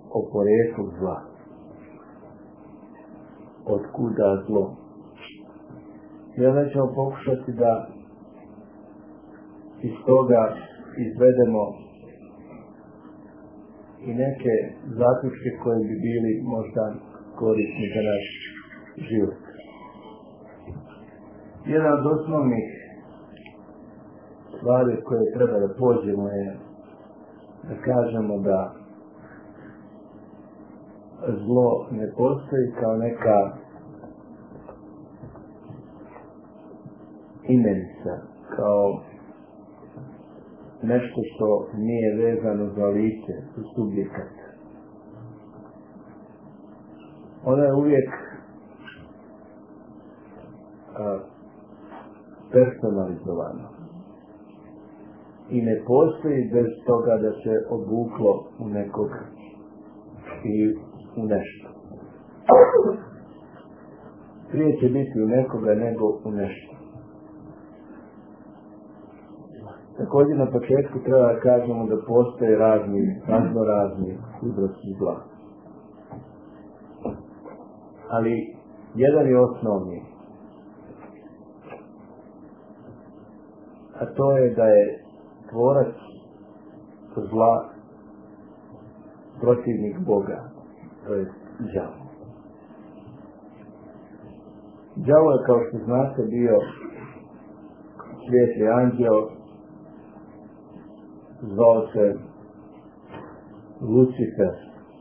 o poreklu zla. Otkuda zlo? I onda ćemo pokušati da iz toga izvedemo i neke zaključke koje bi bili možda korisni za naš život. Jedna od osnovnih stvari koje treba da pođemo je da kažemo da zlo ne postoji kao neka imenica, kao nešto što nije vezano za lice, za subjekat. Ono je uvijek personalizovano i ne postoji bez toga da se obuklo u nekog i u nešto. Prije će biti u nekoga nego u nešto. Također na početku treba da kažemo da postoje raznorazni uzroci zla. Ali jedan je osnovni, a to je da je tvorac zla protivnik Boga, to je đavo. Đavo je, kao što znate, bio svijetli anđeo, zvao se Lucifer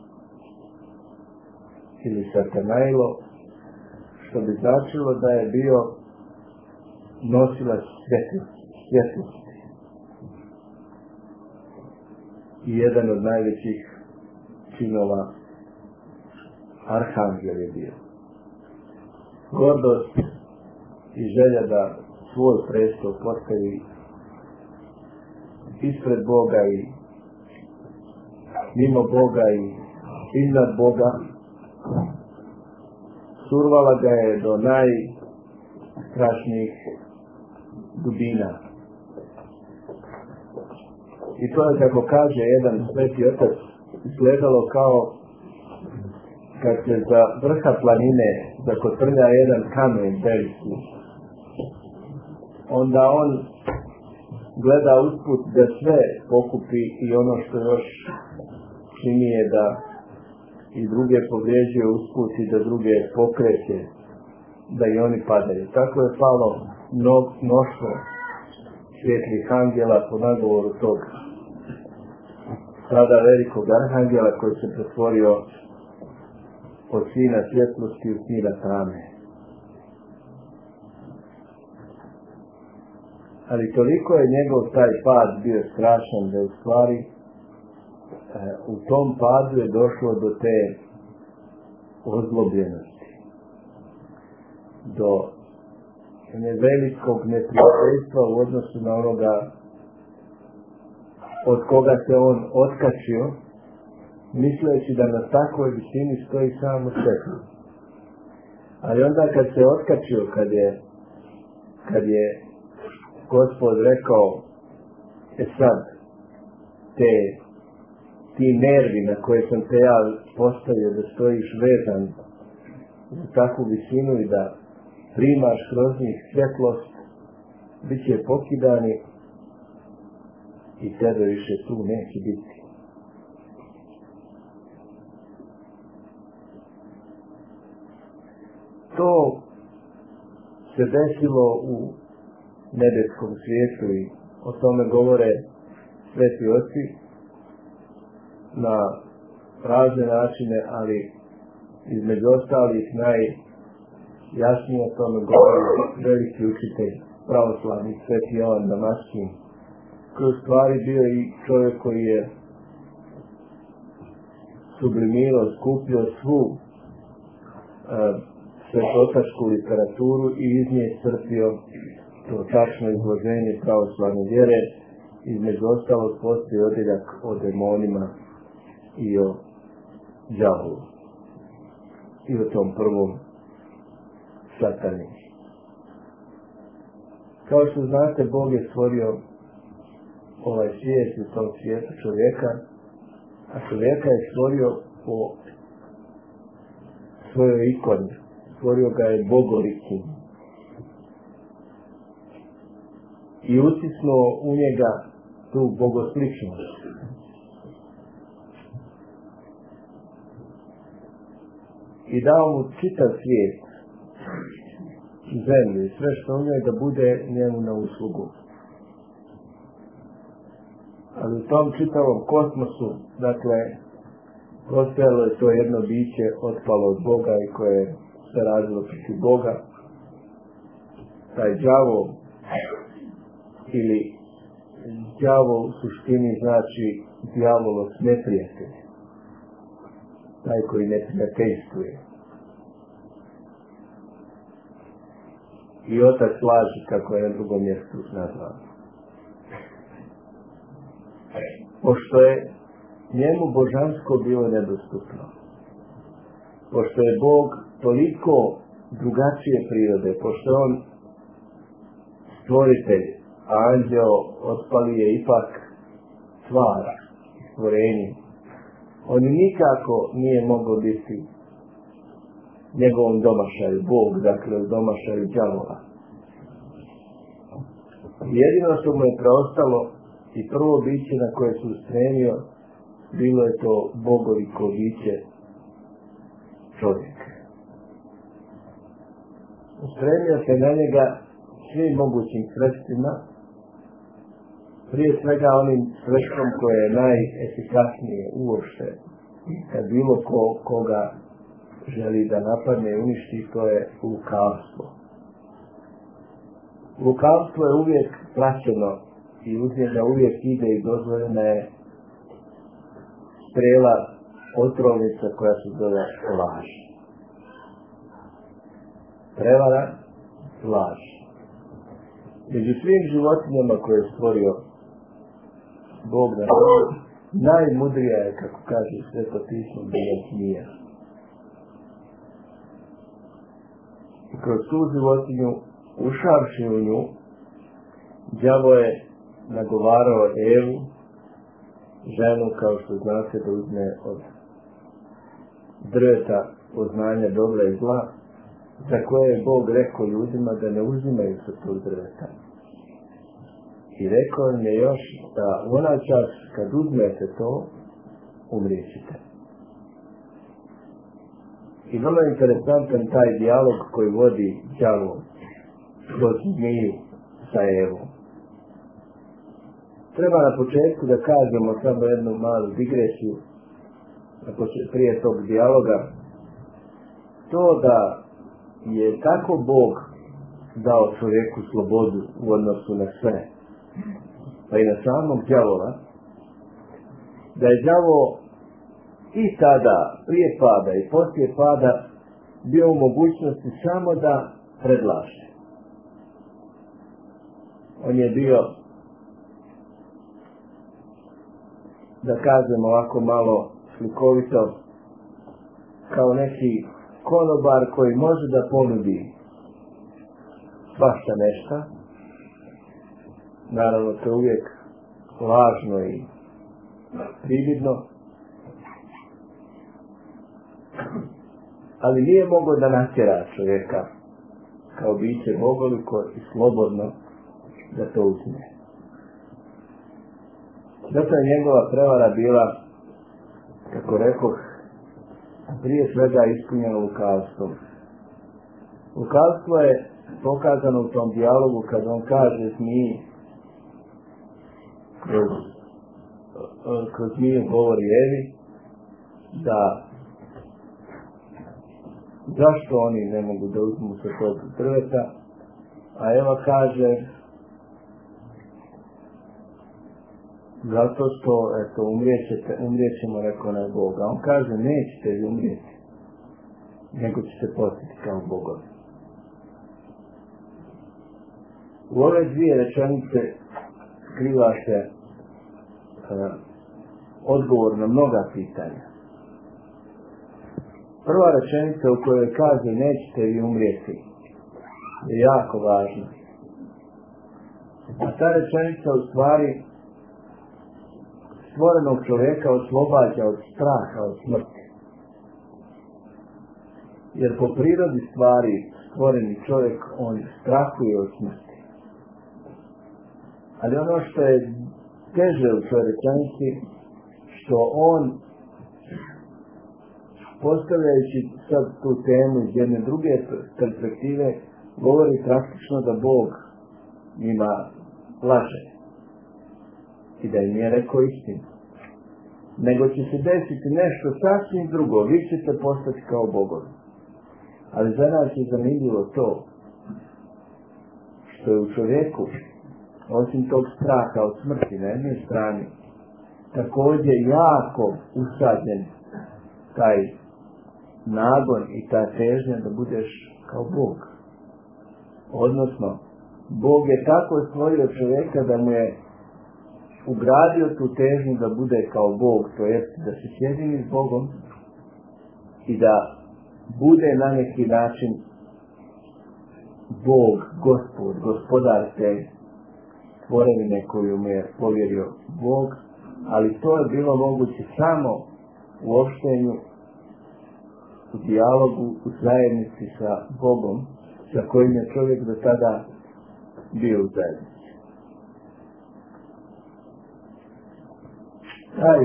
ili Satanailo, što bi značilo da je bio nosilac svjetlosti i jedan od najvećih činova arhangel je bio. Gordost i želja da svoj prestol postavi ispred Boga i mimo Boga i iznad Boga survala ga je do najstrašnijih dubina. I to je, kako kaže jedan sveti otac, izgledalo kao kad se za vrha planine zakotrlja jedan kamen veliki. Onda on gleda usput da sve pokupi i ono što još čini je da i druge povrijeđuje usput i da druge pokreće, da i oni padaju. Tako je palo mnoštvo svjetlih angela po nagovoru tog sada velikog arhangela koji se pretvorio od sina svjetlosti u sina tame. Ali toliko je njegov taj pad bio strašan da u stvari u tom padu je došlo do te ozlobljenosti, do velikog neprijateljstva u odnosu na onoga od koga se on otkačio, misleći da na takvoj visini stoji samo sebe. Ali onda kad se otkačio, kad je Gospod rekao, sad ti nervi na koje sam te ja postavio da stojiš vezan za takvu visinu i da primaš kroz njih svjetlost, bit će pokidani i tebe više tu neće biti. To se desilo u nebeskom svijetu i o tome govore sveti oci na razne načine, ali između ostalih najjasnije o tome govori veliki učitelj pravoslavni sveti Jovan Damaskin, koji u stvari bio i čovjek koji je sublimirao, skupio svu svetotačku literaturu i iz nje crpio to tačno izloženje pravoslavne vjere. Između ostalog postoji odjeljak o demonima i o đavolu i o tom prvom satani. Kao što znate, Bog je stvorio ovaj svijet i u tom svijetu čovjeka, a čovjeka je stvorio po svojoj ikoni, stvorio ga je bogolikom i utisnuo u njega tu bogosličnost. I dao mu čitav svijet, zemlju i sve što u njoj da bude njemu na uslugu. Ali u tom čitavom kosmosu, dakle, postojalo je to jedno biće otpalo od Boga i koje se radilo protiv Boga. Taj đavo, ili đavo u suštini znači djavolos neprijatelj, taj koji neprijateljstvuje. I otac laži, kako je na drugom mjestu nazvao. Pošto je njemu božansko bilo nedostupno, pošto je Bog toliko drugačije prirode, pošto je on stvoritelj, a anđeo otpali je ipak stvara, stvorenje, on nikako nije mogao biti njegovom domašaju, Bog, dakle u domašaju đavola. Jedino što mu je preostalo i prvo biće na koje se ustremio, bilo je to bogoviko biće čovjek. Ustremio se na njega svim mogućim sredstvima, prije svega onim sredstvom koje je najefikasnije uopšte, kad bilo koga želi da napadne i uništi, to je lukavstvo. Lukavstvo je uvijek plaćeno i uz njega uvijek ide i dozvoljena je strela, otrovnica koja se zove laž. Prevara, laž. Među svim životinjama koje je stvorio Bog na zemlji, najmudrija je, kako kaže Sveto pismo, bila zmija. I kroz tu životinju, ušavši u nju, đavo je nagovarao Evu, ženu, kao što znate, da uzme od drveta poznanja dobra i zla, za koje je Bog rekao ljudima da ne uzimaju sa tog drveta. I rekao im je još da u onaj čas kad uzmete to, umrijećete. I vrlo interesantan taj dijalog koji vodi đavo kroz zmiju sa Evom. Treba na početku da kažemo samo jednu malu digresiju prije tog dijaloga. To da je tako Bog dao čovjeku slobodu u odnosu na sve, pa i na samog đavola, da je đavo i tada, prije pada i poslije pada, bio u mogućnosti samo da predlaže. On je bio, da kažemo ovako malo slikovito, kao neki konobar koji može da ponudi svašta nešto. Naravno, to je uvijek lažno i prividno, ali nije mogao da natjera čovjeka kao biće bogoliko i slobodno da to uzme. Zato je njegova prevara bila, kako rekoh, prije svega ispunjeno lukavstvom. Lukavstvo je pokazano u tom dijalogu kad on kaže zmiji, kroz zmiju govori Evi, da zašto oni ne mogu da uzmu sa tog drveta, a Eva kaže zato što, eto, umrijećemo, rekao na Boga. On kaže, nećete vi umrijeti, nego ćete postati kao bogovi. U ove dvije rečenice skriva se odgovor na mnoga pitanja. Prva rečenica u kojoj kaže nećete vi umrijeti je jako važna. A ta rečenica u stvari stvorenog čovjeka oslobađa od straha, od smrti. jer po prirodi stvari stvoreni čovjek, on strahuje od smrti. Ali ono što je teže u čovječanstvu, što on, postavljajući sad tu temu iz jedne druge perspektive, govori praktično da Bog njima laže i da im je rekao istinu. Nego će se desiti nešto sasvim drugo, vi ćete postati kao bogovi. Ali za nas je zanimljivo to što je u čovjeku, osim tog straha od smrti na jednoj strani, također jako usađen taj nagon i ta težnja da budeš kao Bog. Odnosno, Bog je tako stvorio čovjeka da mu je ugradio tu težnju da bude kao Bog, to jest da se sjedini s Bogom i da bude na neki način Bog, Gospod, gospodar te tvorevine koju mu je povjerio Bog, ali to je bilo moguće samo u opštenju, u dijalogu, u zajednici sa Bogom, sa kojim je čovjek do tada bio u zajednici. Taj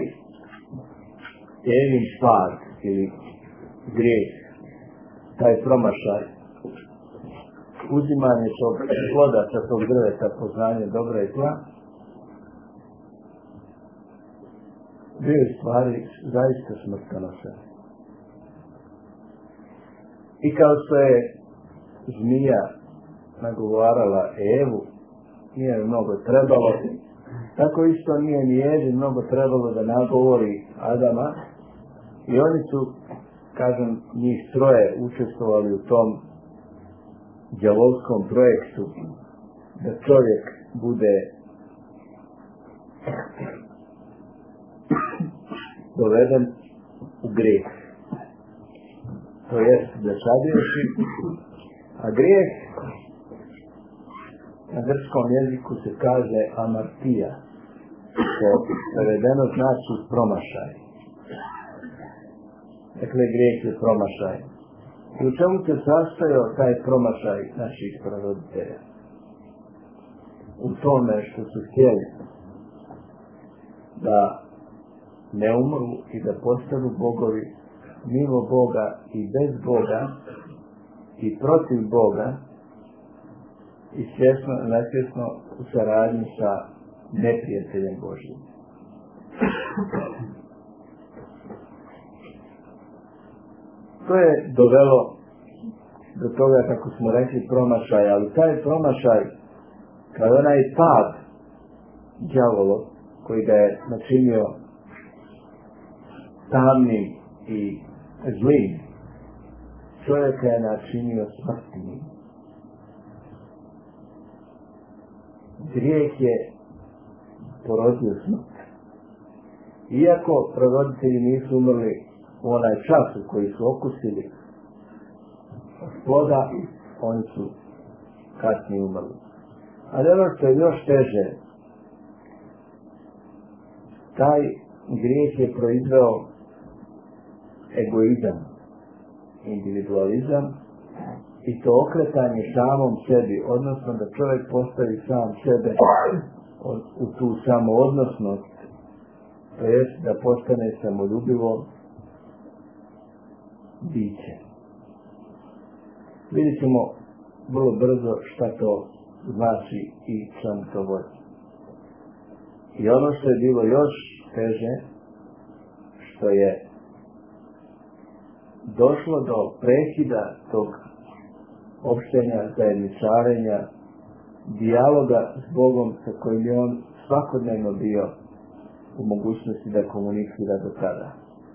Evin pad ili grijeh, taj promašaj, uzimanje tog ploda sa tog drveta, poznanje dobra i zla, bio je stvari zaista smrtonosan. I kao što je zmija nagovarala Evu, nije mnogo trebalo, tako isto nije ni Evi mnogo trebalo da nagovori Adama, i oni su, kažem, njih troje učestvovali u tom đavolskom projektu da čovjek bude doveden u grijeh. To jest da sagriješi, a grijeh na grčkom jeziku se kaže amartija, što prevedeno znači promašaj. Dakle, grijeh je promašaj. I u čemu se sastojao taj promašaj naših praroditelja? U tome što su htjeli da ne umru i da postanu bogovi mimo Boga i bez Boga i protiv Boga i svjesno, nesvjesno u saradnji sa neprijateljem Božjim. To je dovelo do toga, kako smo rekli, promašaj, ali taj promašaj, kao onaj pad đavolo koji ga je načinio tamnim i zlim, čovjeka je načinio smrtnim. Grijeh je porodio smrt. Iako pravoditelji nisu umrli u onaj čas u koji su okusili od ploda, oni su kasnije umrli. Ali ono što je još teže, taj grijeh je proizveo egoizam, individualizam i to okretanje samom sebi, odnosno da čovjek postavi sam sebe u tu samoodnosnost, to jest da postane samoljubivo biće. Vidjet ćemo vrlo brzo šta to znači i čemu to vodi. I ono što je bilo još teže, što je došlo do prekida tog opštenja, zajedničarenja, dijaloga s Bogom sa kojim je on svakodnevno bio u mogućnosti da komunicira do tada.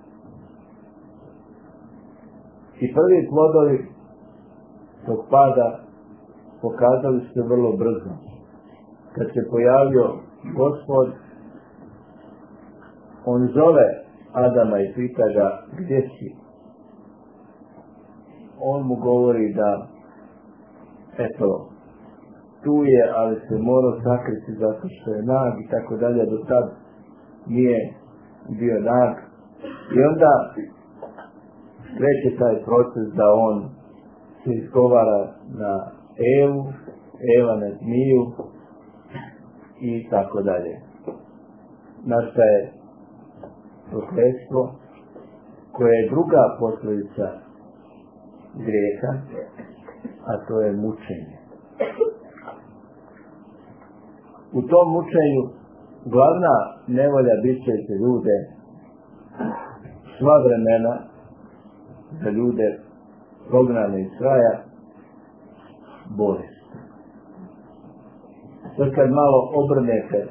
I prvi plodovi tog pada pokazali se vrlo brzo. Kad se pojavio Gospod, on zove Adama i pita ga gdje si. On mu govori da eto, tu je, ali se morao sakriti zato što je nag i tako dalje, do tad nije bio nag. I onda kreće taj proces da on se izgovara na Evu, Eva na Zmiju i tako dalje. Nastaje prokletstvo koje je druga posljedica grijeha, a to je mučenje. U tom mučenju glavna nevolja bit će za ljude sva vremena, za ljude prognane iz raja, bolest. Sad kad malo obrnete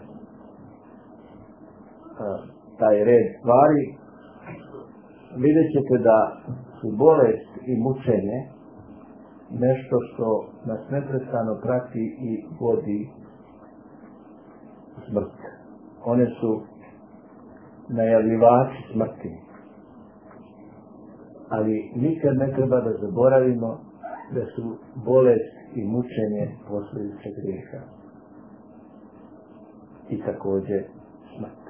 taj red stvari, vidjet ćete da su bolest i mučenje nešto što nas neprestano prati i vodi smrt. One su najavljivači smrti. Ali nikad ne treba da zaboravimo da su bolest i mučenje posljedice grijeha. I također smrt.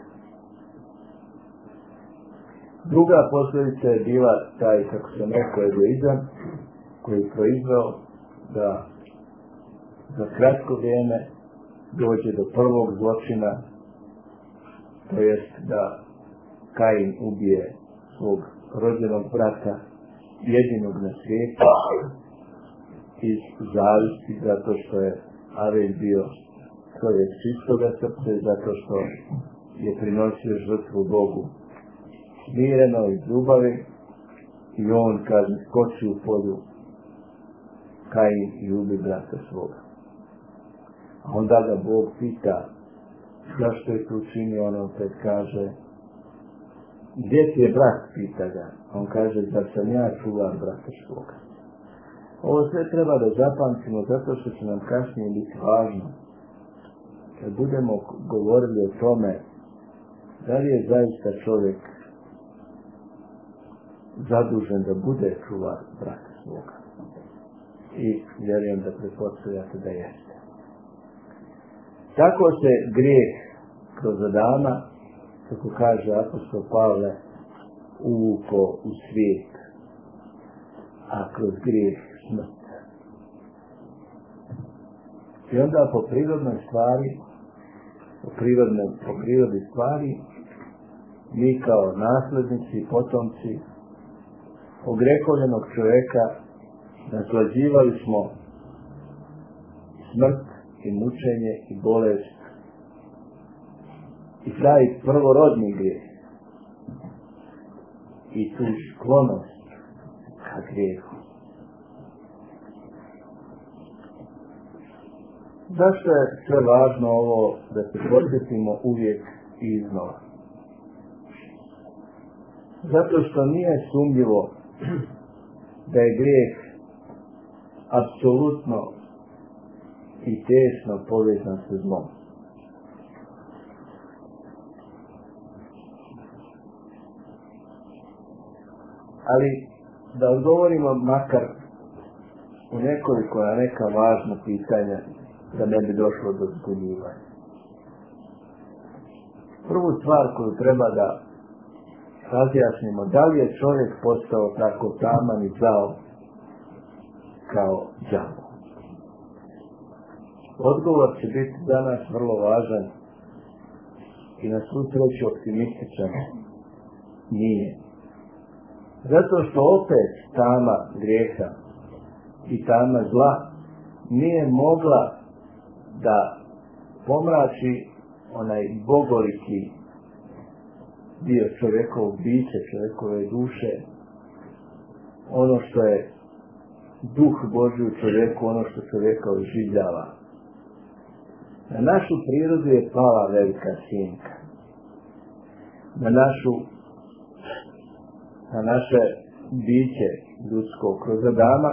Druga posljedica je bila taj, kako sam rekao, egoizam koji je proizveo da za kratko vrijeme dođe do prvog zločina, to jest da Kain ubije svog rođenog brata, jedinog na svijetu, iz zavisti, zato što je Avel bio čovjek čistoga srca i zato što je prinosio žrtvu Bogu smireno iz ljubavi, i on kad skoči u polju Kain i ubi brata svoga. A onda ga Bog pita zašto je to učinio, on opet kaže gdje ti je brat, pita ga. On kaže da sam ja čuvar brata svoga. Ovo sve treba da zapamtimo zato što će nam kasnije biti važno. Kad budemo govorili o tome da li je zaista čovjek zadužen da bude čuvar brata svoga. I vjerujem da pretpostavljate da jeste. Tako se grijeh kroz Adama, kako kaže apostol Pavle, uvuko u svijet, a kroz grijeh smrt. I onda po prirodnoj stvari, po prirodi stvari, mi kao naslednici i potomci ogrehovljenog čovjeka naslađivali smo smrt i mučenje i bolest i taj prvorodni grijeh i tu sklonost ka grijehu. Zašto je sve važno ovo da se podsjetimo uvijek i iznova? Zato što nije sumnjivo da je grijeh apsolutno i tesno povezan sa zlom. Ali da odgovorimo makar u nekoliko na neka važna pitanja da ne bi došlo do zbunjivanja. Prvu stvar koju treba da razjasnimo, da li je čovjek postao tako taman i zao kao đavo? Odgovor će biti danas vrlo važan i na svu sreću optimističan. Nije. Zato što opet tama grijeha i tama zla nije mogla da pomrači onaj bogoliki dio čovjekovog bića, čovjekove duše, ono što je duh Božji u čovjeku, ono što čovjeka oživljava. Na našu prirodu je pala velika sjenka. Na naše biće ljudsko kroz Adama,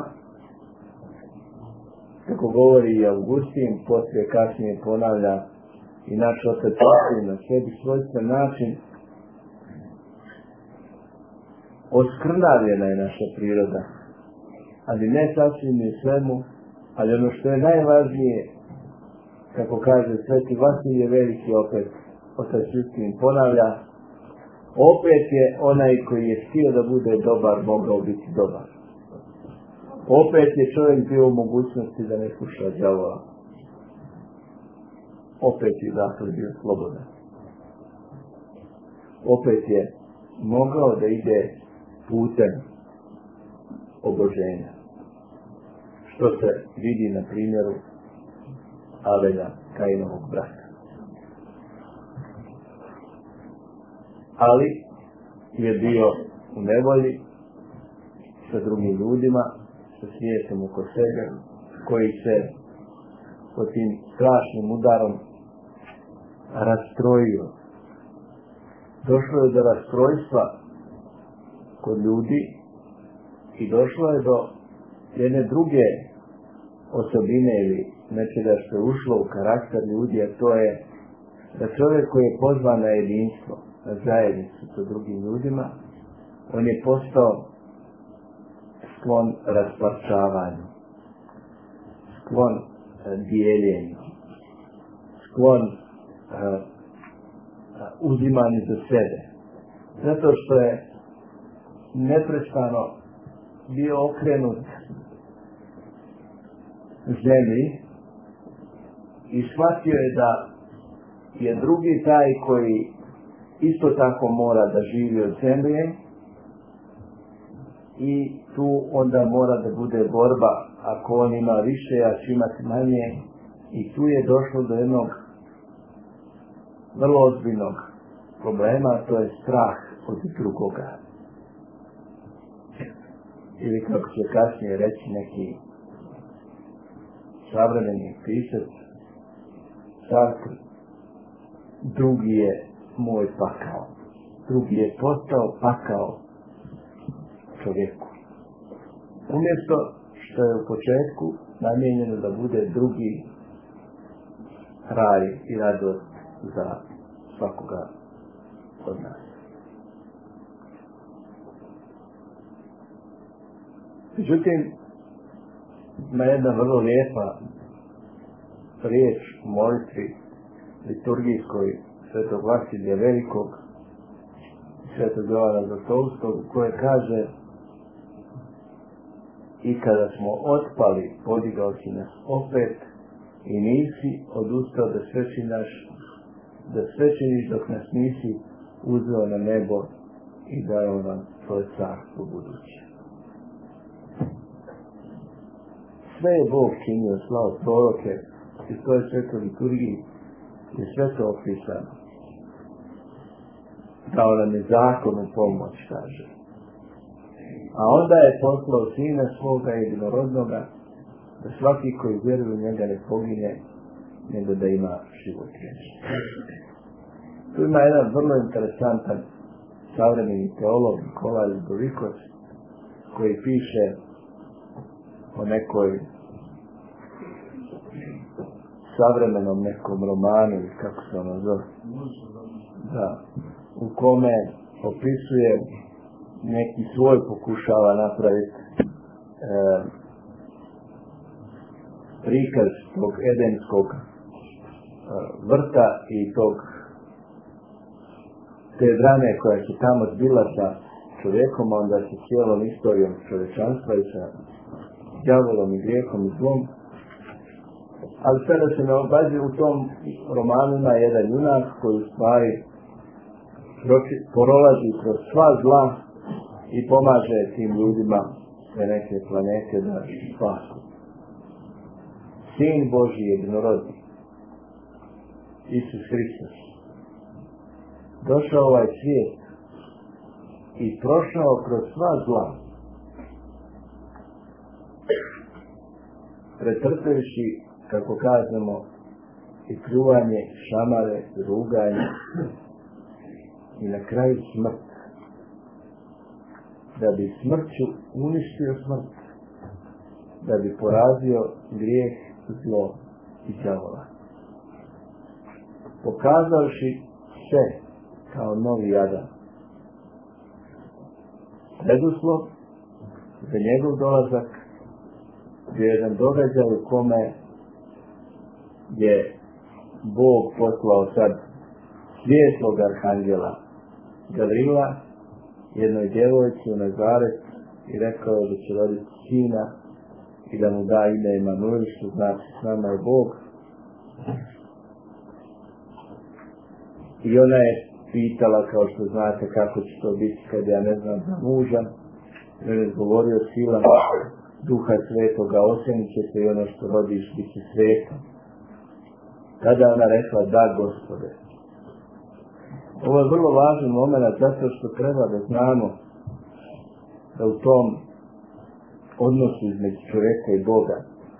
kako govori i Augustin, poslije kasnije ponavlja i naš otac na sebi svojstven način, oskrnavljena je naša priroda, ali ne sasvim u svemu, ali ono što je najvažnije, kako kaže Sveti Vasilije Veliki, opet otac Justin ponavlja, opet je onaj koji je htio da bude dobar mogao biti dobar. Opet je čovjek bio u mogućnosti da ne sluša đavola. Opet je dakle bio slobodan. Opet je mogao da ide putem oboženja. Što se vidi na primjeru Abela, Kainovog brata. Ali je bio u nevolji sa drugim ljudima, sa svijetom oko sebe, koji se pod tim strašnim udarom rastrojio. Došlo je do rastrojstva kod ljudi i došlo je do jedne druge osobine ili nečega što je ušlo u karakter ljudi, a to je da čovjek koji je pozvan na jedinstvo, na zajednicu sa drugim ljudima, on je postao sklon rasparčavanju, sklon dijeljenju, sklon uzimanju za sebe. Zato što je neprestano bio okrenut zemlji i shvatio je da je drugi taj koji isto tako mora da živi od zemlje i tu onda mora da bude borba. Ako on ima više, ja ću imati manje, i tu je došlo do jednog vrlo ozbiljnog problema, to je strah od drugoga. Ili kako će kasnije reći neki savremeni pisac, Sartre, drugi je moj pakao. Drugi je postao pakao čovjeku. Umjesto što je u početku namijenjeno da bude drugi raj i radost za svakoga od nas. Međutim, ima jedna vrlo lijepa riječ u molitvi liturgijskoj Svetog Vasilija Velikog, Svetog Jovana Zlatulskog, koje kaže: i kada smo otpali, podigao si nas opet i nisi odustao da sve činiš dok nas nisi uzeo na nebo i dao nam tvoje carstvo buduće. Sve je Bog činio, slao proroke i svoje svetoj liturgiji je sve to opisano. Dao nam je zakon u pomoć, kaže. A onda je poslao Sina svoga jedinorodnoga, da svaki koji vjeruje u njega ne pogine, nego da ima život vječni. Tu ima jedan vrlo interesantan savremeni teolog Nikolaj Zborikos, koji piše o nekoj savremenom nekom romanu, kako se ono zove, da, u kome opisuje neki svoj pokušava napraviti prikaz tog edenskog vrta i te drame koja se tamo zbila sa čovjekom, onda sa cijelom istorijom čovječanstva i sa đavolom i grijehom i zlom. Ali sada se ne obazi u tom romanu na jedan junak koji u stvari prolazi kroz sva zla i pomaže tim ljudima sve neke planete da spasu. Sin Božji jedinorodni, Isus Hristos, došao ovaj svijet i prošao kroz sva zla, pretrpevši, kako kažemo, i pljuvanje, šamare, ruganje i na kraju smrt, da bi smrću uništio smrt, da bi porazio grijeh, zlo i đavola. Pokazavši sve kao novi Adam. Preduslov za njegov dolazak je jedan događaj u kome je Bog poslao sad svjetlog arhangela Gavrila jednoj djevojci u Nazaret i rekao da će roditi sina i da mu da ime Emanuel, što znači s nama je Bog. I ona je pitala, kao što znate, kako će to biti kad ja ne znam za muža. On je govorio sila Duha Svetoga, osenit će se i ono što rodiš bit će sveto. Tada ona rekla, da, Gospode. Ovo je vrlo važan moment, zato što treba da znamo da u tom odnosu između čovjeka i Boga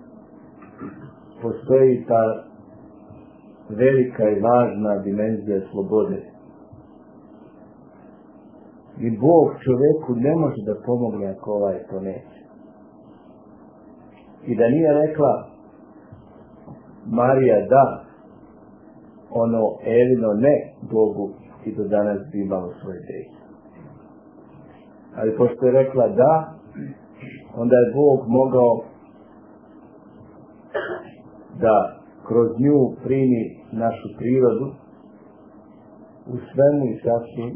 postoji ta velika i važna dimenzija slobode. I Bog čovjeku ne može da pomogne ako ovaj to neće. I da nije rekla Marija da, ono Evino ne Bogu, i do danas bi imalo svoje dejstvo. Ali pošto je rekla da, onda je Bog mogao da kroz nju primi našu prirodu u svemu i sasvim,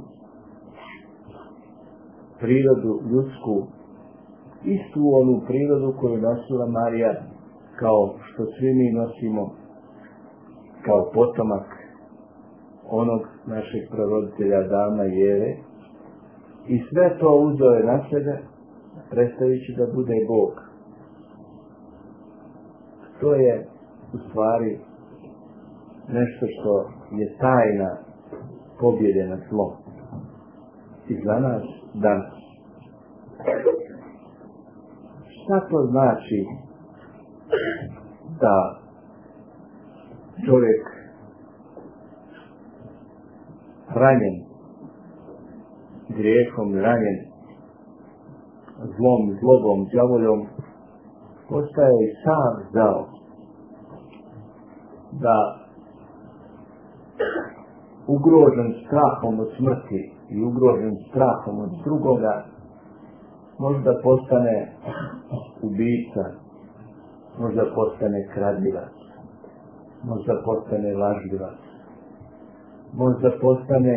prirodu ljudsku, istu onu prirodu koju nosila Marija, kao što svi mi nosimo kao potomak onog našeg praroditelja Adama i Eve, i sve to uzeo je na sebe, predstavići da bude Bog. To je u stvari nešto što je tajna pobjede nad zlom. I za nas danas. Šta to znači da čovjek ranjen grijehom, ranjen zlom, zlobom, đavoljom, postaje i sam zao da ugrožen strahom od smrti i ugrožen strahom od drugoga možda postane ubica, možda postane kradljivac, možda postane lažljivac, možda postane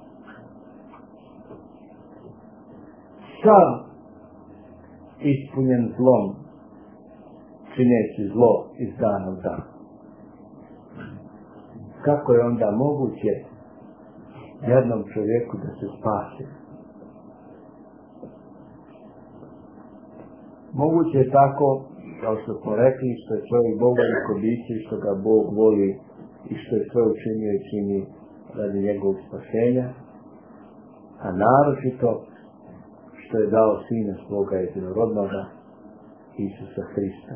sav ispunjen zlom, čineći zlo iz dana u dan. Kako je onda moguće jednom čovjeku da se spasi? Moguće je tako, kao što smo rekli, što je čovjek Bogoliko biće, što ga Bog voli i što je sve učinio i čini radi njegovog spasenja, a naročito što je dao Sina svoga jedinorodnoga, Isusa Hrista.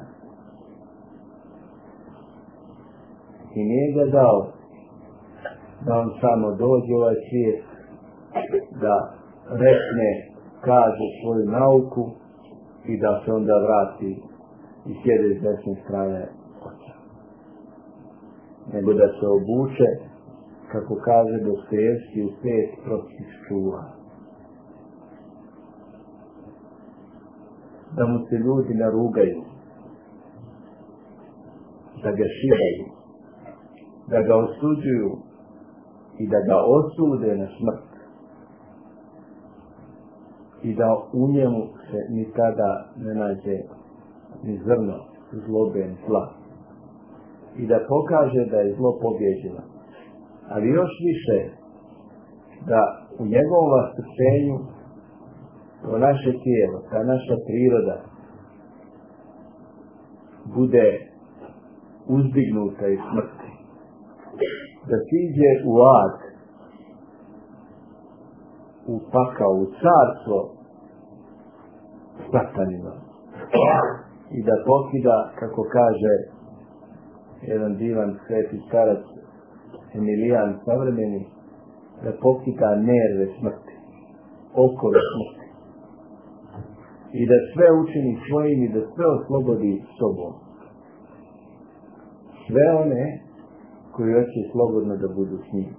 I nije ga dao da on samo dođe u ovaj svijet, da rekne, kaže svoju nauku i da se onda vrati i sjede s desne strane Oca. Nego da se obuče, kako kaže Dostojevski, u 5 prostih čuva. Da mu se ljudi narugaju, da ga šibaju, da ga osuđuju i da ga osude na smrt. I da u njemu se nikada ne nađe ni zrno zlobe ni zla. I da pokaže da je zlo pobjeđeno. Ali još više da u njegovom vaskrsenju to naše tijelo, ta naša priroda bude uzdignuta iz smrti. Da siđe u ad, u pakao, u carstvo satanima i da pokida, kako kaže jedan divan sveti starac Emilijan savremeni, da pokida nerve smrti, okove smrti i da sve učini svojim i da sve oslobodi sobom. Sve one koji hoće slobodno da budu s njim.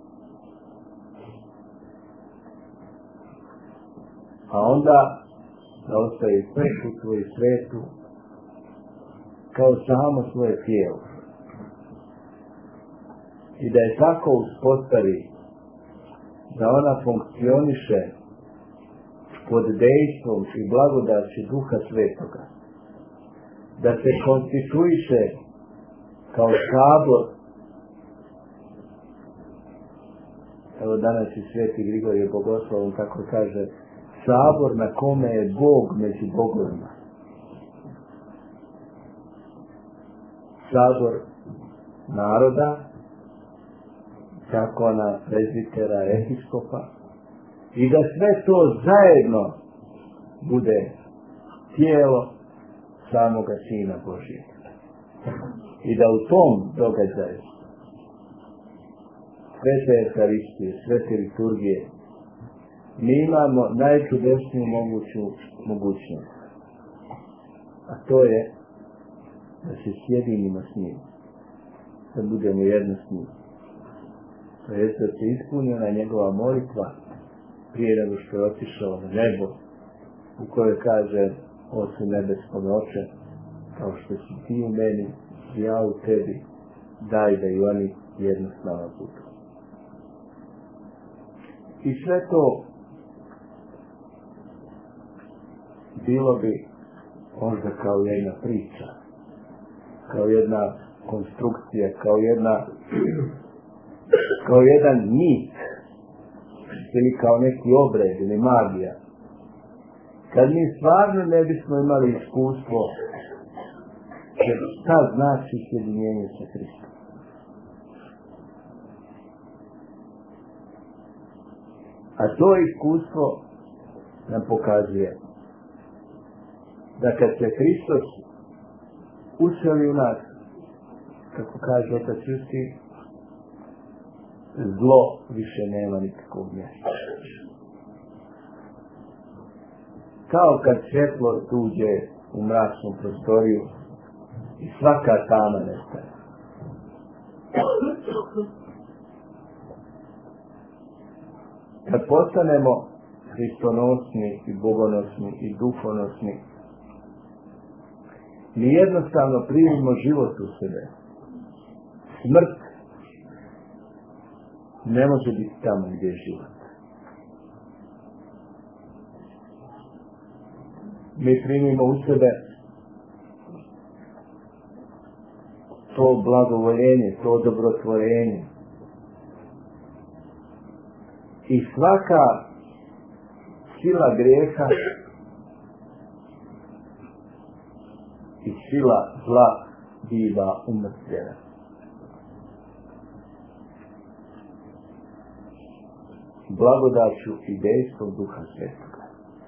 A onda da ostaje svetu svoju svetu kao samo svoje tijelo. I da je tako uspostavi da ona funkcioniše pod dejstvom i blagodaću Duha Svetoga, da se konstituiše kao sabor. Evo danas i Sveti Grigorije Bogoslovom kako kaže, sabor na kome je Bog među bogovima. Sabor naroda, zakona, prezbitera, episkopa, i da sve to zajedno bude tijelo samoga Sina Božijeg. I da u tom događaju svete Euharistije, svete liturgije, mi imamo najčudesniju moguću mogućnost. A to je da se sjedinimo s njim, da budemo jedno s njim. To je da se ispunjena njegova molitva prije nego što je otišao na nebo, u kojoj kaže: Oče nebeskome Oče, kao što si ti u meni, ja u tebi, daj da i oni jedno s nama budu. I sve to bilo bi možda kao jedna priča, kao jedna konstrukcija, kao jedan mit, ili kao neki obred ili magija, kad mi stvarno ne bismo imali iskustvo šta znači sjedinjenje sa Hristom. A to iskustvo nam pokazuje da kad se Hristos useli u nas, kako kaže Otac Justi, zlo više nema nikakvog mjesta. Kao kad svjetlo uđe u mračnu prostoriju i svaka tama nestaje. Kad postanemo hristonosni i bogonosni i duhonosni, mi jednostavno primimo život u sebe. Smrt ne može biti tamo gdje je život. Mi primimo u sebe to blagovoljenje, to dobrotvorenje. I svaka sila grijeha i sila zla biva umrtvljena. Blagodaću i dejstvom Duha Svetoga.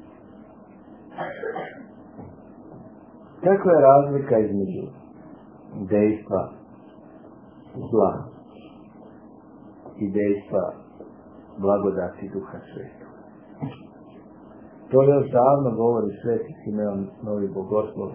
Kakva je razlika između dejstva zla i dejstva blagodati Duha Svetoga? To još davno govori Sveti Simeon Novi Bogoslov,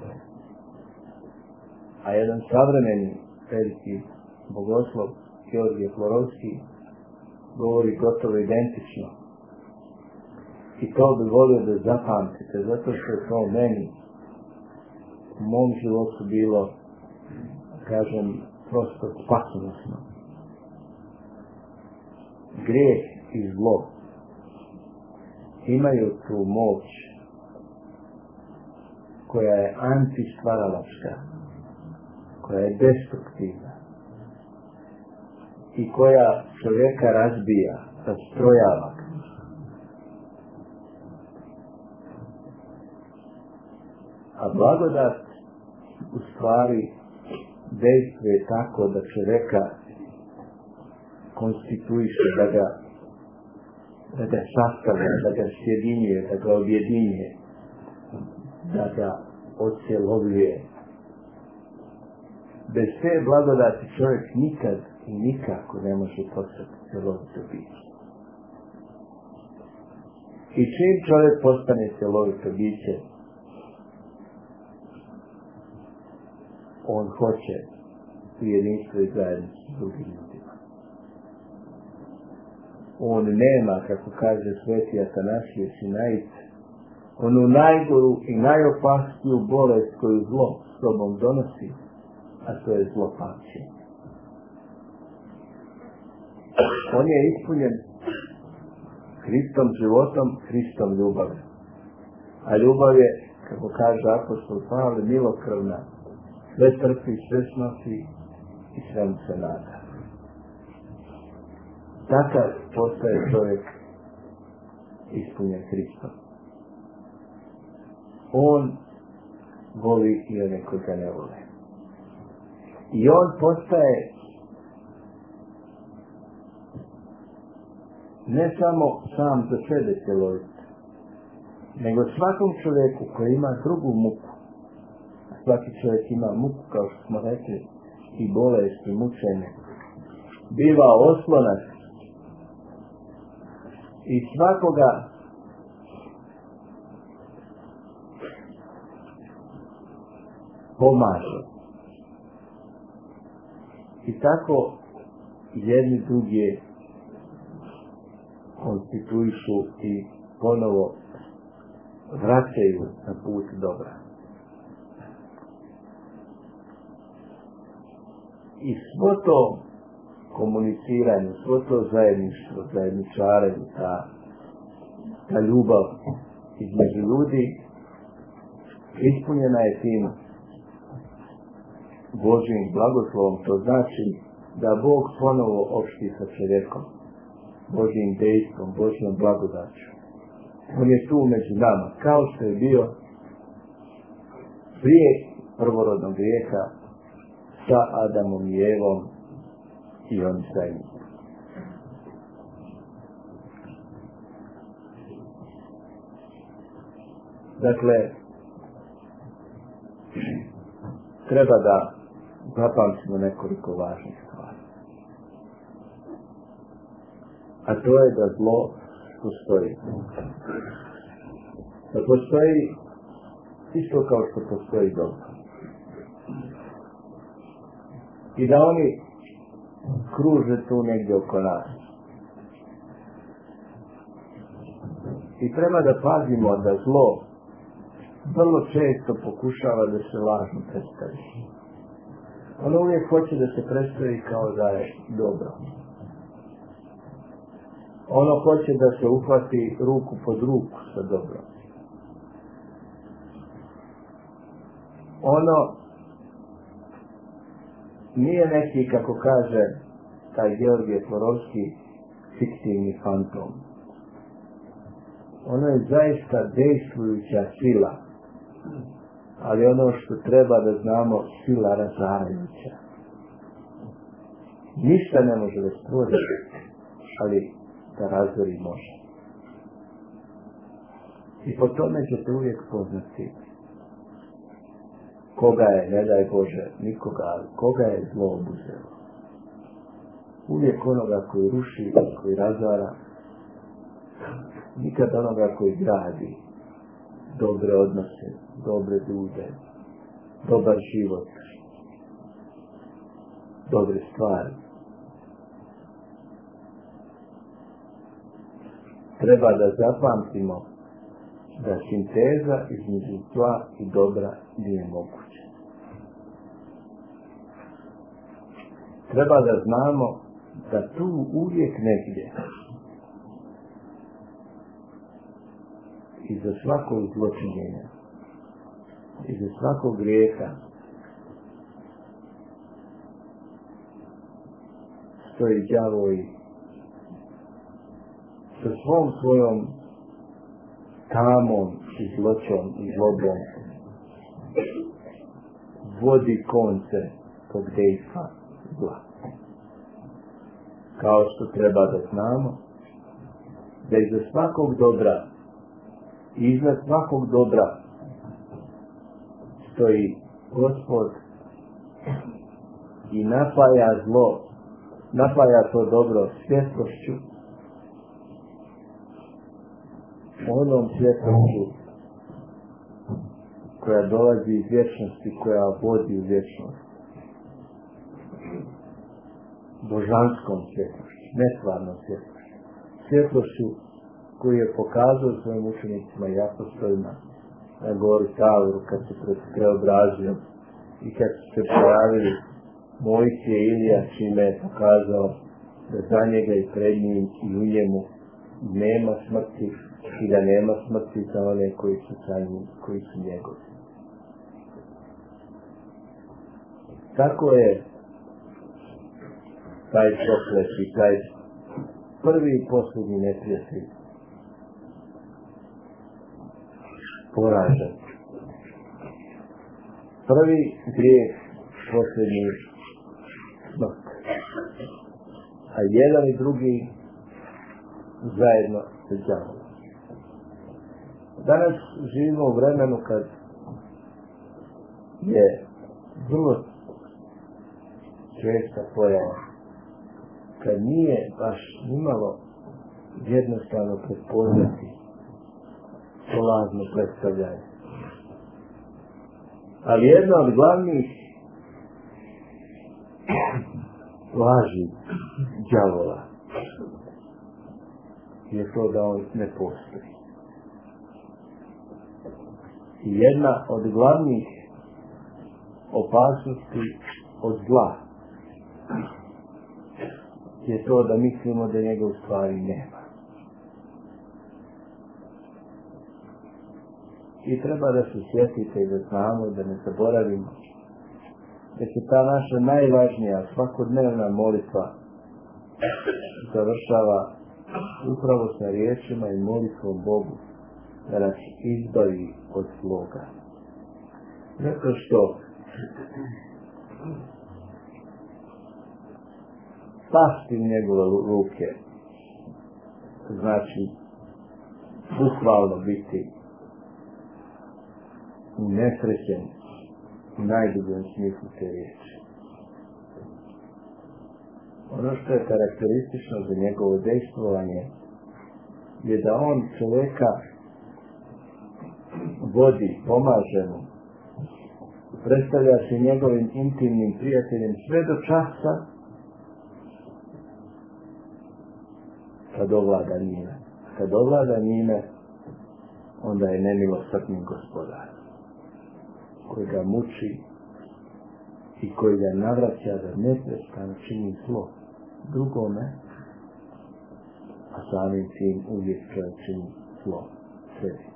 a jedan savremeni veliki bogoslov Georgije Florovski govori gotovo identično. I to bi volio da zapamtite, zato što je to meni u mom životu bilo, kažem, prosto spasonosno. Grijeh i zlo imaju tu moć koja je antistvaralačka, koja je destruktivna i koja čovjeka razbija, rastrojava. A blagodat u stvari dejstvuje tako da čovjeka konstituiše, da ga sastavlja, da ga sjedinjuje, da ga objedinjuje, da ga ocjelovljuje. Bez te blagodati čovjek nikad i nikako ne može postati cjelovito biće. I čim čovjek postane cjelovito biće, on hoće u jedinstvu i zajednicu s drugim ljudima. On nema, kako kaže Sveti Atanasije Sinait, onu najgoru i najopasniju bolest koju zlo s sobom donosi, a to je zlopamćenje. On je ispunjen Hristom životom, Hristom ljubavi. A ljubav je, kako kaže apostol Pavle, milokrvna, sve trpi, sve snosi i svemu se nada. Takav postaje čovjek ispunjen Hristom. On voli i one koji ga ne vole. I on postaje ne samo sam za sebe cjelovit, nego svakom čovjeku koji ima drugu muku, a svaki čovjek ima muku, kao što smo rekli, i bolest i mučenje, biva oslonac i svakoga pomaže. I tako jedni drugi konstituišu i ponovo vraćaju na put dobra. I svo to komuniciranje, svo to zajedništvo, zajedničarenje, ta ljubav između ljudi ispunjena je tim Božjim blagoslovom. To znači da Bog ponovo opšti sa čovjekom, Božjim dejstvom, Božjom blagodaću. On je tu među nama, kao što je bio prije prvorodnog grijeha sa Adamom i Evom i on sa njim. Dakle, treba da zapamtimo nekoliko važnih stvari. A to je da zlo postoji. Da postoji isto kao što postoji dobro. I da oni kruže tu negdje oko nas. I treba da pazimo da zlo vrlo često pokušava da se lažno predstavi. Ono uvijek hoće da se predstavi kao da je dobro. Ono hoće da se uhvati ruku pod ruku sa dobrom. Ono nije neki, kako kaže taj Georgije Florovski, fiktivni fantom. Ono je zaista dejstvujuća sila, ali ono što treba da znamo, sila razarajuća. Ništa ne može da stvori, ali da razori može. I po tome ćete uvijek poznati koga je, ne daj Bože, nikoga, ali koga je zlo obuzelo. Uvijek onoga koji ruši, koji razara, nikad onoga koji gradi dobre odnose, dobre ljude, dobar život, dobre stvari. Treba da zapamtimo da sinteza između zla i dobra nije moguća. Treba da znamo da tu uvijek negdje iza svakog zločinjenja, iza svakog grijeha stoji đavo i sa svom svojom tamom i zloćom i zlobom vodi konce tog dejstva zla. Kao što treba da znamo da iza svakog dobra i iznad svakog dobra stoji Gospod i napaja zlo, napaja to dobro svjetlošću, onom svjetlošću koja dolazi iz vječnosti, koja vodi u vječnost. Božanskom svjetlošću, nestvarnom svjetlošću. Svjetlošću koju je pokazao svojim učenicima i apostolima na gori Tavoru kad se preobrazio i kad su se pojavili Mojsije i Ilija, čime je pokazao da za njega i pred njim i u njemu nema smrti i da nema smrti za one koji su sa njim, koji su njegovi. Tako je taj prokleti, taj prvi i posljednji neprijatelj poražen. Prvi grijeh, posljednji smrt. A jedan i drugi zajedno sa đavolom. Danas živimo u vremenu kad je vrlo česta pojava, kad nije baš nimalo jednostavno prepoznati to lažno predstavljanje. Ali jedna od glavnih laži đavola je to da on ne postoji. I jedna od glavnih opasnosti od zla je to da mislimo da njega u stvari nema. I treba da se sjetite i da znamo, da ne zaboravimo da se ta naša najvažnija svakodnevna molitva završava upravo sa riječima i molitvom Bogu da nas izbavi od zloga. Zato što pasti u njegove ruke znači bukvalno biti nesrećen u najdubljem smislu te riječi. Ono što je karakteristično za njegovo dejstvovanje je da on čovjeka vodi, pomaže mu, predstavlja se njegovim intimnim prijateljem sve do časa kad ovlada njime. Kad ovlada njime, onda je nemilosrdni gospodar koji ga muči i koji ga navraća da neprestano čini zlo drugome, a samim tim uvijek čini zlo sebi.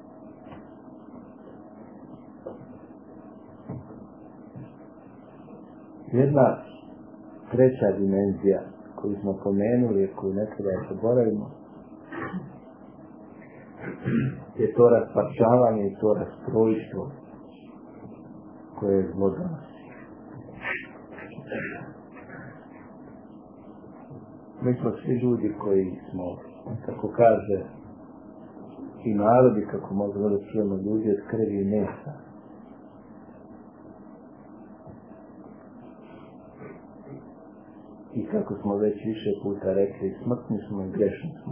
Jedna treća dimenzija koju smo pomenuli, koju ne treba da zaboravimo, je to rasparčavanje i to rastrojstvo koje zlo donosi. Mi smo svi ljudi koji smo, kako kaže i narodi, kako možemo da čujemo, ljudi od krvi i mesa. I kako smo već više puta rekli, smrtni smo i grešni smo.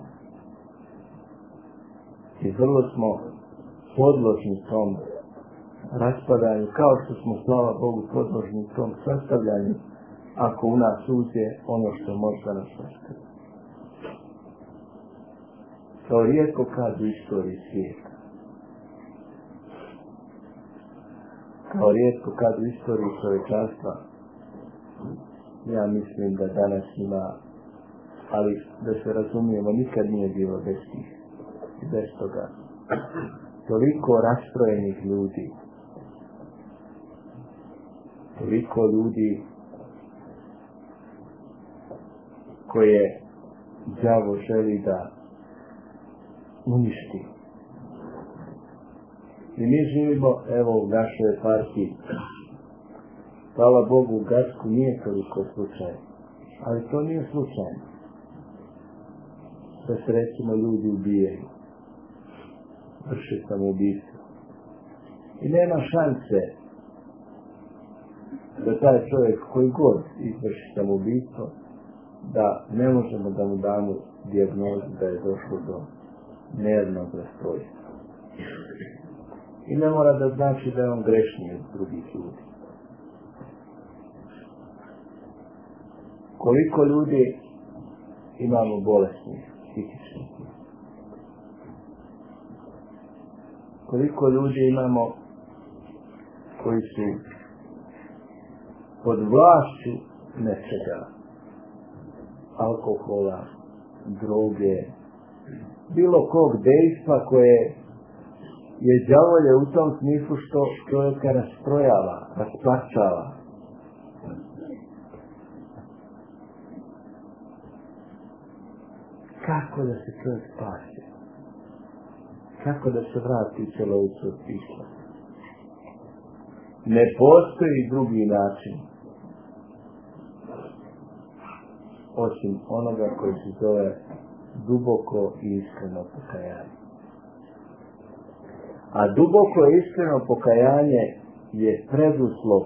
I vrlo smo podložni tom raspadanju, kao što smo, slava Bogu, podložni tom sastavljanju, ako u nas uđe ono što može da nas sastavi. To rijetko kad u istoriji svijeta. Kao rijetko kad u istoriji čovječanstva, ja mislim da danas ima, ali da se razumijemo, nikad nije bilo bez tih i bez toga. Toliko rastrojenih ljudi, toliko ljudi koje đavo želi da uništi. I mi živimo, evo, u našoj partiji. Hvala Bogu, u Gatsku nije toliko slučaj, ali to nije slučajno. Da se recimo ljudi ubijaju, vrše samoubistvo. I nema šanse da taj čovjek koji god izvrši samoubistvo, da ne možemo da mu damo dijagnozu da je došlo do nervnog rastrojstva. I ne mora da znači da je on grešniji od drugih ljudi. Koliko ljudi imamo bolesnih, psihičnih? Koliko ljudi imamo koji su pod vlašću nečega, alkohola, droge, bilo kog dejstva koje je đavolje u tom smislu što čovjeka rastrojava, rasplačava. Kako da se čovjek spasi? Kako da se vrati celovicu od pisma? Ne postoji drugi način osim onoga koji se zove duboko i iskreno pokajanje. A duboko i iskreno pokajanje je preduslov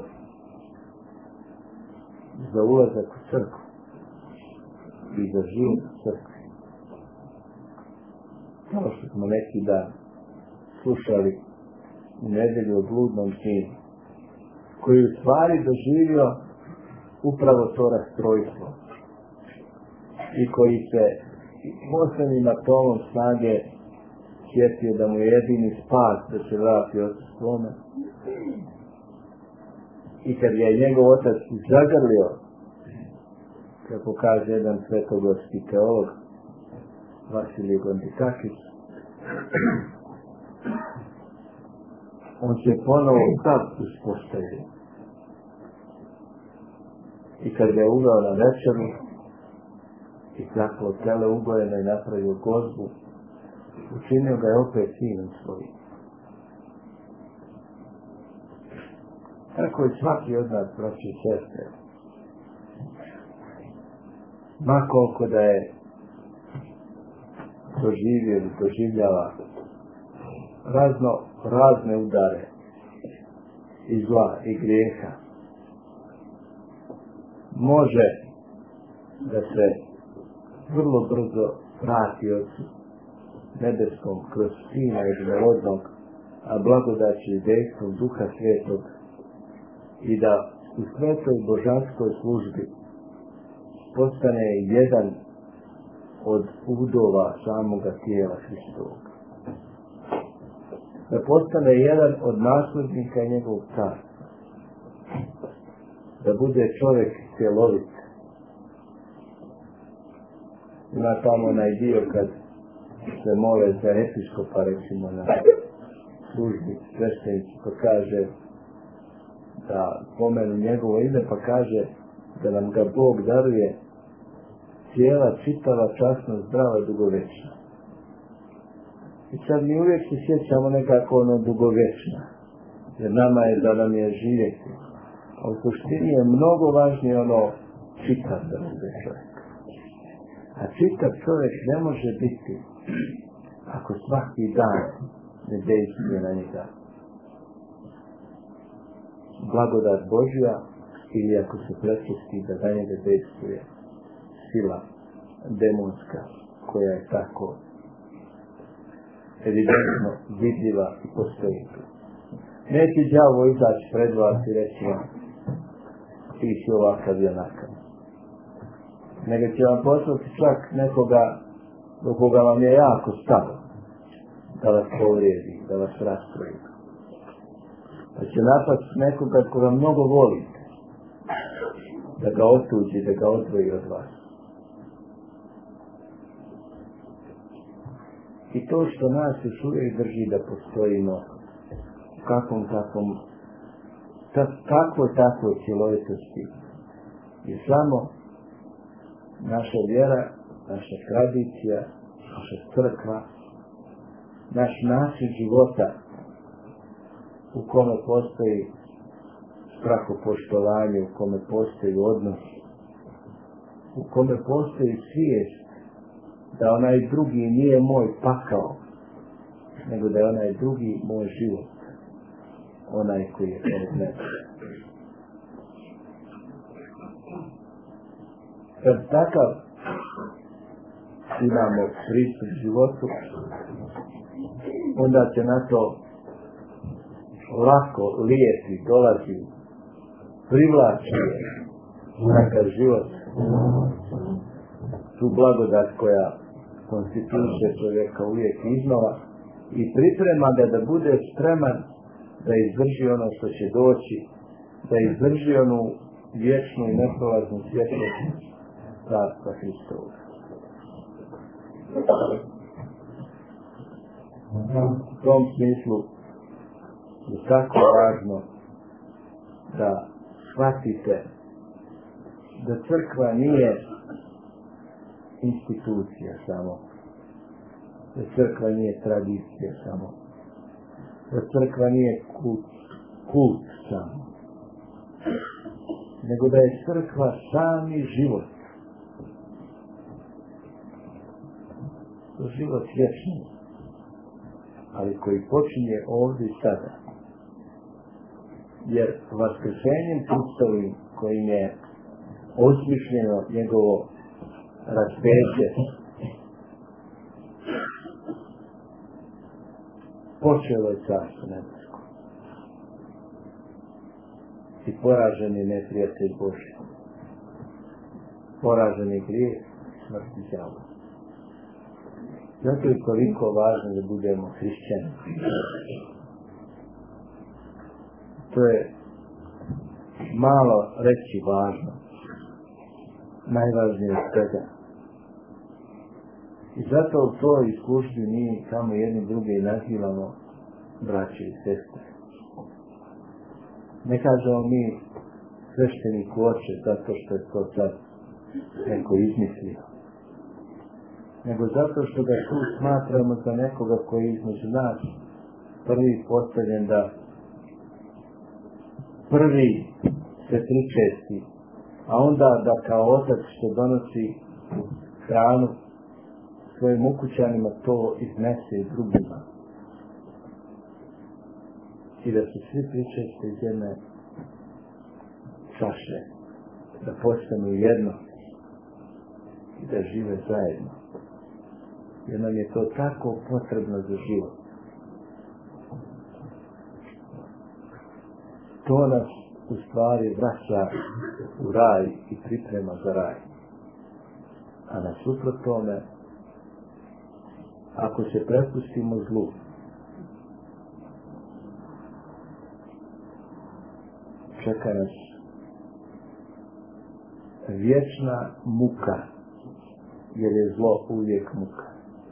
za ulazak u crkvu i za život u crkvi. Kao što smo neki dan slušali u nedelju o bludnom sinu, koji u stvari doživio upravo to rastrojstvo i koji se posebnim atomom snage sjetio da mu je jedini spas da se vrati ocu svome. I kad je njegov otac zagrlio, kako kaže jedan svetogorski teolog, Vasilij Gondikakis, on se ponovo tad uspostavio. I kad ga je uveo na večeru i zaklao tele ubojeno i napravio gozbu, učinio ga je opet sinom svojim. Tako je svaki od nas, braći i sestre, ma koliko da je doživio ili doživljava razne udare i zla i grijeha, može da se vrlo brzo vrati Otcu nebeskom kroz Sina jedinorodnog, a blagodaći i dejstvom Duha Svetog, i da u svetoj božanskoj službi postane jedan od udova samoga tijela Hristovog. Da postane jedan od naslednika njegovog carstva. Da bude čovjek cjelovit. Ima tamo onaj dio kad se mole za episkopa, recimo na službi sveštenici, pa kaže da pomenu njegovo ime, pa kaže da nam ga Bog daruje cijela, čitava, časna, zdrava, dugovečna. I sad mi uvijek se sjećamo nekako ono dugovečna, jer nama je da nam je živjeti. A u suštini je mnogo važnije ono čitav da bude čovjek. A čitav čovjek ne može biti ako svaki dan ne dejstvuje na njega blagodat Božja, ili ako se prečisti da na njega dejstvuje sila demonska koja je tako evidentno vidljiva i postoji. Neće đavo izaći pred vas i reći vam ti si ovakav i onakav. Nego će vam poslati čak nekoga do koga vam je jako stalo da vas povrijedi, da vas rastroji. Pa će napast nekoga koga mnogo volite, da ga otuđi, da ga odvoji od vas. I to što nas još uvijek drži da postojimo u takvoj cjelovitosti je samo naša vjera, naša tradicija, naša crkva, naš način života u kome postoji strahopoštovanje, u kome postoji odnos, u kome postoji svijest da onaj drugi nije moj pakao, nego da je onaj drugi moj život, onaj koji je od mene. Kad takav imamo pristup životu, onda će na to lako lijeti, dolazi, privlači takav život, tu blagodat koja konstituše čovjeka uvijek iznova i priprema ga da bude spreman da izdrži ono što će doći, da izdrži onu vječnu i neprolaznu svjetlost Carstva Hristovog. U tom smislu je tako važno da shvatite da crkva nije institucija samo, da crkva nije tradicija samo, da crkva nije kult samo, nego da je crkva sami život. To je život vječni, ali koji počinje ovdje i sada. Jer vaskrsenjem Hristovim kojim je osmišljeno njegovo raspeće, počelo je carstvo nebesko. I poražen je neprijatelj Božji. Poražen je grijeh, smrt i đavo. Zato je toliko važno da budemo hrišćani. To je malo reći važno. Najvažnije od svega. I zato u toj službi mi tamo jedni drugi nazivamo braće i sestre. Ne kažemo mi svešteniku oče zato što je to sad neko izmislio, nego zato što ga tu smatramo za nekoga koji je između nas prvi postavljen da prvi se pričesti, a onda da kao otac što donosi hranu svojim ukućanima to iznese i drugima. I da se svi pričeste iz jedne čaše, da postanu jedno i da žive zajedno. Jer nam je to tako potrebno za život. To nas u stvari vraća u raj i priprema za raj. A nasuprot tome, ako se prepustimo zlu, čeka nas vječna muka, jer je zlo uvijek muka.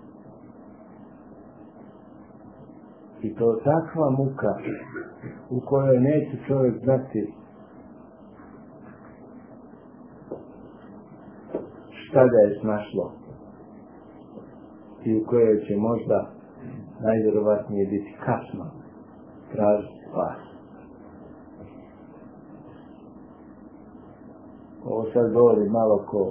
I to takva muka u kojoj neće čovjek znati šta ga je snašlo i u kojoj će možda najvjerovatnije biti kasno tražiti spas. Ovo sad govori malo ko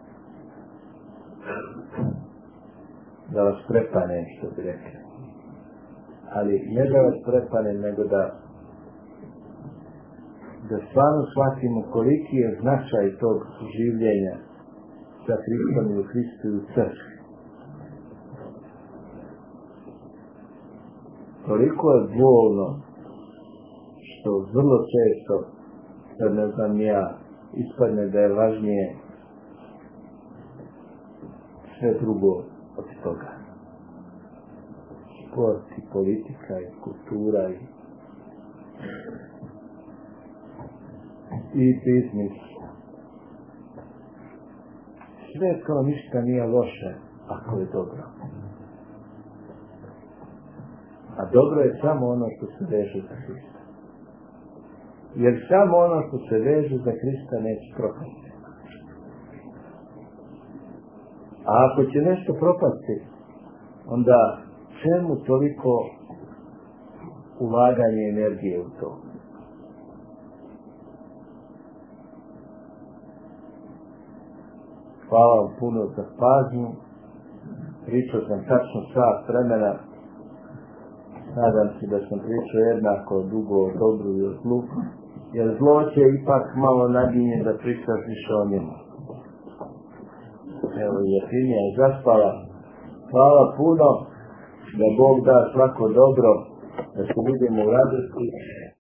da vas prepane, što bi rekli. Ali ne da vas prepane, nego da stvarno shvatimo koliki je značaj tog življenja sa Hristom i u Hristu i u crkvi. Toliko je bolno što vrlo često, sad ne znam ja, ispadne da je važnije sve drugo od toga. Sport i politika i kultura i biznis. Sve to ništa nije loše ako je dobro. A dobro je samo ono što se veže za Hrista. Jer samo ono što se veže za Hrista neće propasti. A ako će nešto propasti, onda čemu toliko ulaganje energije u to? Hvala vam puno za pažnju. Pričao sam tačno sat vremena. Nadam se da sam pričao jednako dugo o dobru i o zlu. Jer zlo će ipak malo naginje da pričaš više o njemu. Evo, Jefinija je zaspala. Hvala puno. Da Bog da svako dobro, da se vidimo u radosti.